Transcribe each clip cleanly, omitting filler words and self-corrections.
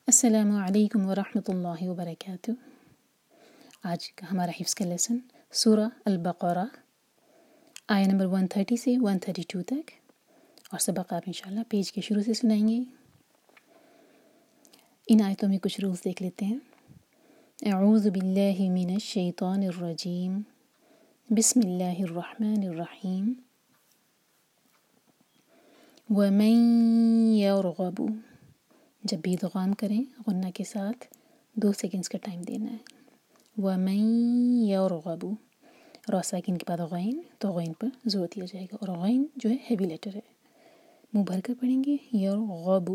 السلام علیکم ورحمۃ اللہ وبرکاتہ۔ آج کا ہمارا حفظ کا لیسن سورہ البقرہ آیہ نمبر 130 سے 132 تک، اور سبق آپ انشاءاللہ پیج کے شروع سے سنائیں گے۔ ان آیتوں میں کچھ رولز دیکھ لیتے ہیں۔ اعوذ باللہ من الشیطان الرجیم، بسم اللہ الرحمن الرحیم۔ وَمَن يَرْغَبُ، جب بھی ادغام کریں غنہ کے ساتھ 2 سیکنڈز کا ٹائم دینا ہے۔ وَمَن يَرْغَبُ، را ساکن کے بعد غین، تو غین پر زور دیا جائے گا، اور غین جو ہے ہیوی لیٹر ہے، منہ بھر کر پڑھیں گے۔ یرغب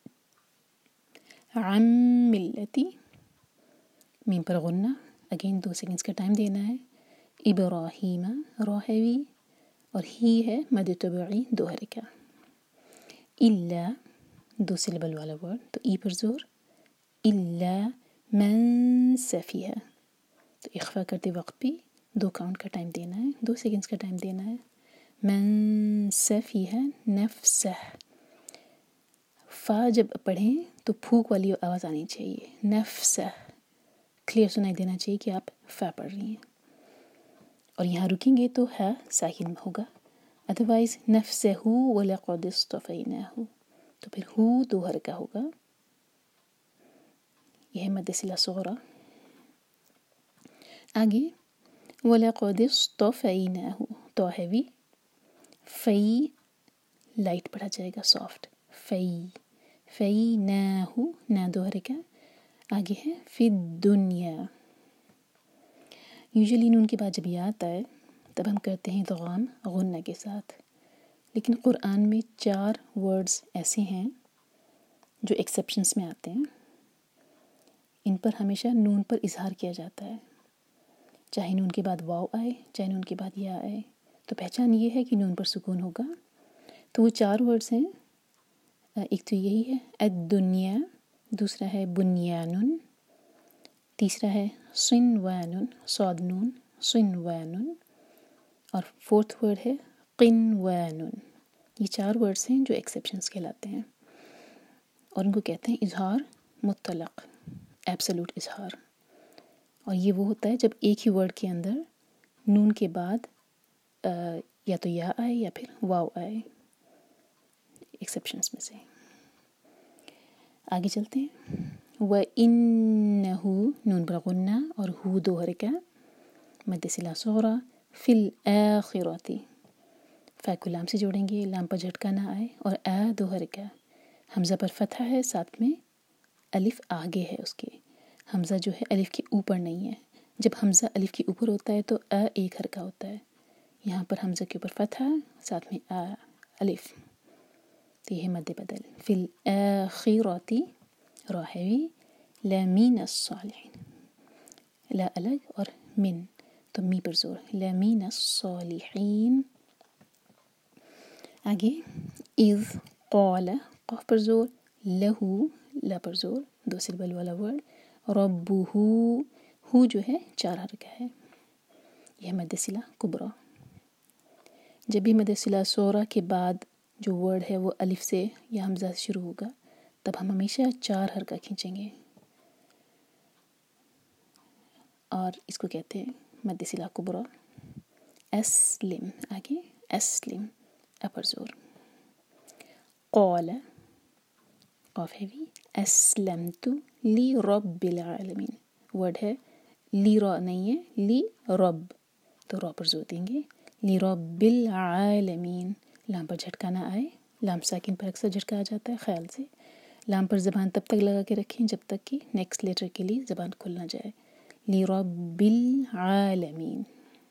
عن ملتی، میم پر غنہ، اگین 2 سیکنڈز کا ٹائم دینا ہے۔ ابراہیم، را ہیوی، اور ہی ہے مد طبعی 2 حرکہ۔ الا، 2 سلیبل والا ورڈ، تو ای پر زور۔ الا من سفیہ، تو اخفا کرتے وقت بھی 2 کاؤنٹ کا ٹائم دینا ہے، 2 سیکنڈز کا ٹائم دینا ہے۔ من سفیہ نفسہ، فا جب پڑھیں تو پھونک والی آواز آنی چاہیے، نفسہ، کلیئر سنائی دینا چاہیے کہ آپ فا پڑھ رہی ہیں، اور یہاں رکیں گے تو ہا ساکن ہوگا، ادروائز نفسہ وَلَقَدِ اصْطَفَيْنَاهُ، تو پھر ہو 2 حرکہ ہوگا، یہ ہے مد صلہ صغریٰ۔ آگے وَلَقَدِ اصْطَفَيْنَاهُ، تو ہیوی، فی لائٹ پڑھا جائے گا، سافٹ، فَيْنَاهُ، نا 2 حرکہ۔ آگے ہے فی الدنیا، یوزلی نون کے بعد جب یہ آتا ہے تب ہم کرتے ہیں ادغام غنہ کے ساتھ، لیکن قرآن میں 4 ورڈز ایسے ہیں جو ایکسیپشنز میں آتے ہیں، ان پر ہمیشہ نون پر اظہار کیا جاتا ہے، چاہے نون کے بعد واو آئے، چاہے نون کے بعد یا آئے، تو پہچان یہ ہے کہ نون پر سکون ہوگا۔ تو وہ 4 ورڈز ہیں، ایک تو یہی ہے الدنیا، دوسرا ہے بنیان، تیسرا ہے صنوان، صاد نون، صنوان، اور 4تھ ورڈ ہے قنوان۔ یہ 4 ورڈز ہیں جو ایکسیپشنز کہلاتے ہیں، اور ان کو کہتے ہیں اظہار مطلق، ایبسولوٹ اظہار، اور یہ وہ ہوتا ہے جب ایک ہی ورڈ کے اندر نون کے بعد یا تو یا آئے یا پھر واو آئے، ایکسیپشنز میں سے۔ آگے چلتے ہیں۔ وَإِنَّهُ، نون پر غنہ اور ہو 2 حرکہ، مد صلہ صغریٰ، فی الآخرۃ، فا کو لام سے جوڑیں گے، لام پر جھٹکا نہ آئے، اور 2 حرکہ، حمزہ پر فتحہ ہے، ساتھ میں الف آگے ہے اس کے، حمزہ جو ہے الف کے اوپر نہیں ہے، جب حمزہ الف کے اوپر ہوتا ہے تو 1 حرکہ ہوتا ہے، یہاں پر حمزہ کے اوپر فتحہ، ساتھ میں الف، تو یہ ہے مد بدل۔ فی الآخرۃ، را ہیوی، لمن الصالحین، لا الگ اور من، تو می پر زور، لمن الصالحین۔ آگے اذ قال، قاف پر زور، لہو، لا پر زور، 2 سلیبل والا ورڈ، ربہ، ہو جو ہے 4 حرکہ ہے، یہ مد صلہ کبریٰ۔ جب بھی مد صلہ صغریٰ کے بعد جو ورڈ ہے وہ الف سے یا حمزہ سے شروع ہوگا تب ہم ہمیشہ 4 حرکہ کھینچیں گے، اور اس کو کہتے ہیں مد صلہ کبریٰ۔ اسلم، آگے اسلم، اپر زور۔ قال، قاف ہیوی، اسلمت لرب العالمین، ورڈ ہے لی، را نہیں ہے، لی رب، تو را پر زور دیں گے، لرب العالمین، لام پر جھٹکا نہ آئے، لام ساکن پر اکثر جھٹکا آ جاتا ہے، خیال سے لام پر زبان تب تک لگا کے رکھیں جب تک کہ نیکسٹ لیٹر کے لیے زبان کھل نہ جائے۔ لرب العالمین۔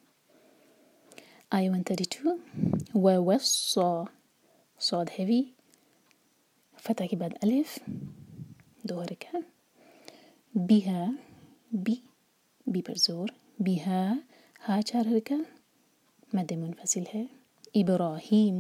آیہ 132، ووصّا، صاد ہیوی، فتح کے بعد الف، 2 حرکہ، بہا، بی پر زور، بہا، ہا 4 حرکہ، مد منفصل ہے۔ ابراہیم،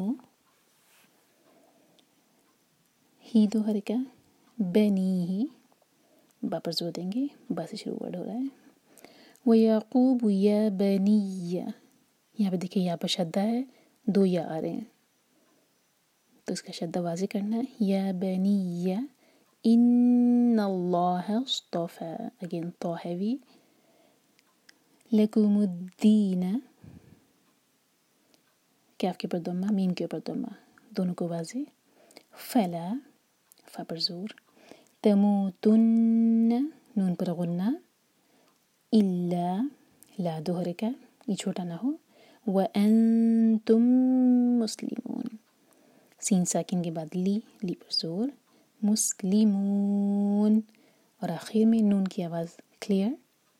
ہی 2 حرکہ، بنیہ، با پر زور دیں گے، با سے شروع ورڈ ہو رہا ہے۔ وَيَعْقُوبُ يَا بَنِيَّ، یہاں پہ دیکھیں یہاں پر شدہ ہے، 2 یا آ رہے ہیں تو اس کا شدہ واضح کرنا ہے، یا بنی، ان إن الله اصطفى again طا heavy لكم الدين کاف کے اوپر ضمہ میم کے اوپر ضمہ دونوں کو واضح فلا فا پر زور تموتن نون پر غنہ الا لا دوہرے کا یہ چھوٹا نہ ہو وانتم مسلمون سین ساکن کے بعد لی پر زور مسلمون اور آخر میں نون کی آواز کلیئر.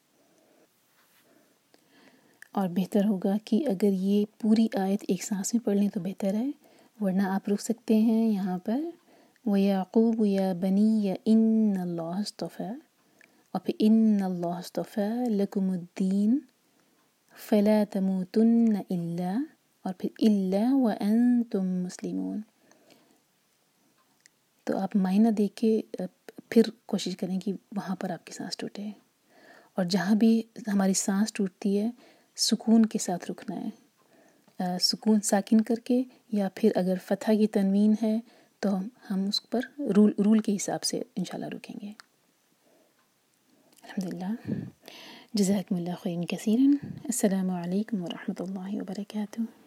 اور بہتر ہوگا کہ اگر یہ پوری آیت ایک سانس میں پڑھ لیں تو بہتر ہے، ورنہ آپ رک سکتے ہیں یہاں پر وَيَعْقُوبُ يَا بَنِيَّ إِنَّ اللَّهَ اصْطَفَى اور پھر إِنَّ اللَّهَ اصْطَفَى لَكُمُ الدِّينَ فَلَا تَمُوتُنَّ إِلَّا اور پھر إِلَّا وَأَنْتُمْ مُسْلِمُونَ. تو آپ معنی دیکھ کے پھر کوشش کریں کہ وہاں پر آپ کی سانس ٹوٹے، اور جہاں بھی ہماری سانس ٹوٹتی ہے سکون کے ساتھ رکنا ہے، سکون ساکن کر کے، یا پھر اگر فتح کی تنوین ہے تو ہم اس پر رول کے حساب سے انشاءاللہ رکیں گے. الحمدللہ. جزاکم اللہ خیرا کثیرا. السلام علیکم ورحمۃ اللہ وبرکاتہ.